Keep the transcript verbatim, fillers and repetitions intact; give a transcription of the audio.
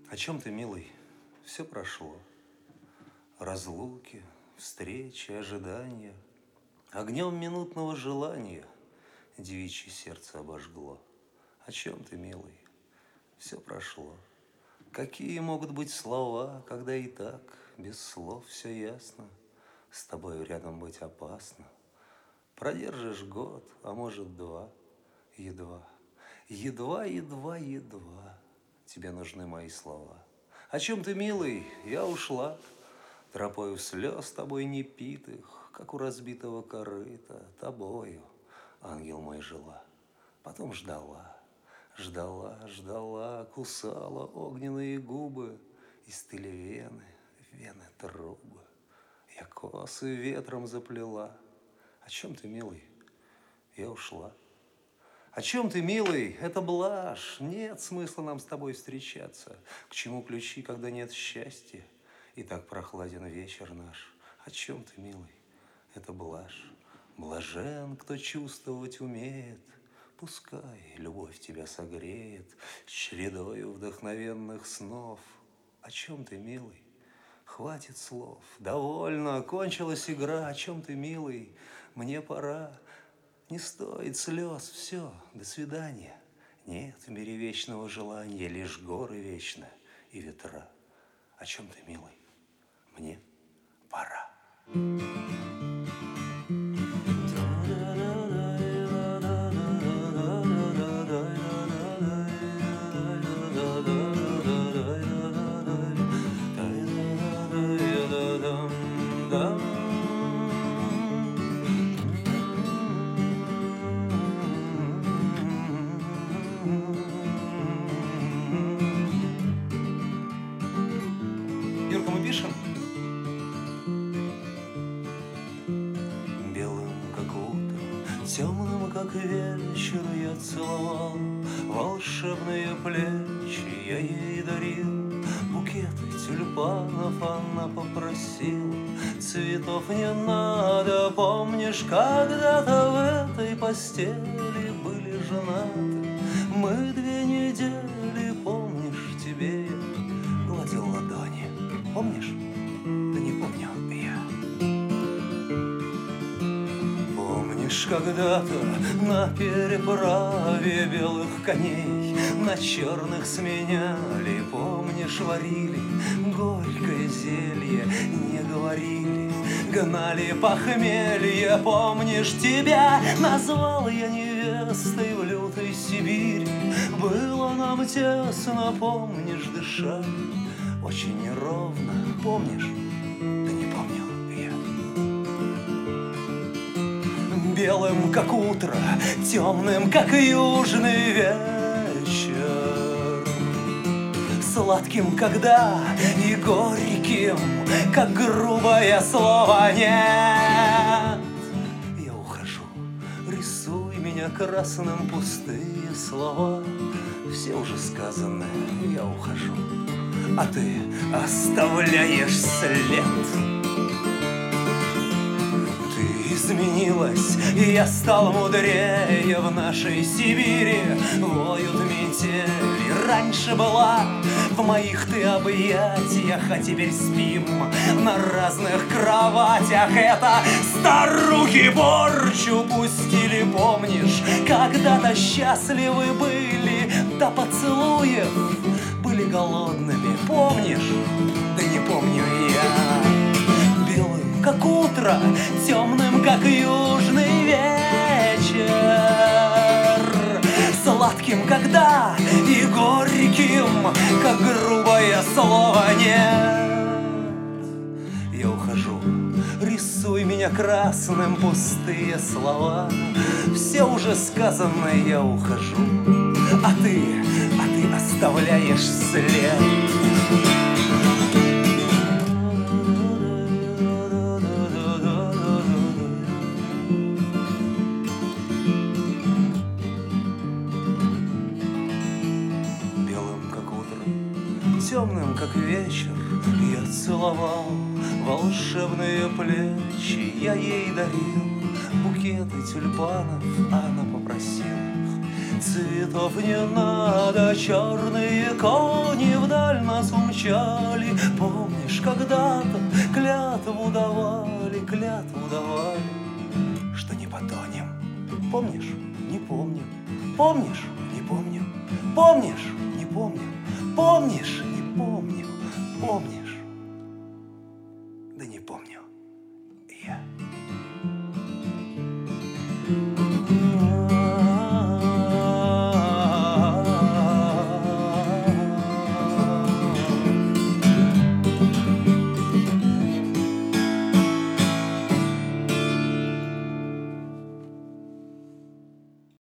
О чем ты, милый? Все прошло. Разлуки, встречи, ожидания. Огнем минутного желания девичье сердце обожгло. О чем ты, милый? Все прошло. Какие могут быть слова, когда и так без слов все ясно? С тобой рядом быть опасно. Продержишь год, а может два, едва, едва, едва, едва. Тебе нужны мои слова. О чем ты, милый? Я ушла. Тропою слез тобой не питых, как у разбитого корыта, тобою, ангел мой, жила. Потом ждала, ждала, ждала, кусала огненные губы, и стыли вены, вены трубы. Я косы ветром заплела. О чем ты, милый? Я ушла. О чем ты, милый? Это блажь. Нет смысла нам с тобой встречаться. К чему ключи, когда нет счастья? И так прохладен вечер наш. О чем ты, милый? Это блажь. Блажен, кто чувствовать умеет. Пускай любовь тебя согреет чередою вдохновенных снов. О чем ты, милый? Хватит слов. Довольно, кончилась игра. О чем ты, милый? Мне пора. Не стоит слез, все, до свидания. Нет в мире вечного желания, лишь горы вечно и ветра. О чем ты, милый? Мне пора. Юрка, мы пишем? Белым, как утро, темным, как вечер, я целовал волшебные плечи, я ей дарил букеты тюльпанов, она попросила цветов не надо. Помнишь, когда-то в этой постели были женаты мы две недели, помнишь, тебе я гладил ладони. Помнишь? Да не помню я. Помнишь, когда-то на переправе белых коней на черных сменяли? Помнишь, варили горькое зелье, не говорили, гнали похмелье? Помнишь, тебя назвал я невестой в лютой Сибири? Было нам тесно, помнишь, дышали очень неровно, помнишь? Да не помню я. Белым, как утро, темным, как южный вечер, сладким, когда и горьким, как грубое слово нет. Я ухожу, рисуй меня красным пустые слова. Все уже сказанное, я ухожу, а ты оставляешь след. Ты изменилась, и я стал мудрее. В нашей Сибири воют метели. Раньше была в моих ты объятиях, а теперь спим на разных кроватях. Это старухи порчу пустили. Помнишь, когда-то счастливы были до поцелуев, были голодными, помнишь? Да не помню я. Белым, как утро, темным, как южный вечер, сладким, когда и горьким, как грубое слово нет. Я ухожу, рисуй меня красным пустые слова. Все уже сказано, я ухожу, а ты, а ты оставляешь след. Белым, как утро, темным, как вечер, я целовал волшебные плечи, я ей дарил букеты тюльпанов, она попросила Цветов не надо, черные кони вдаль нас умчали. Помнишь, когда-то клятву давали, клятву давали, что не потонем. Помнишь? Не помню. Помнишь? Не помню. Помнишь? Не помню. Помнишь? Не помню. Помнишь? Да не помню я.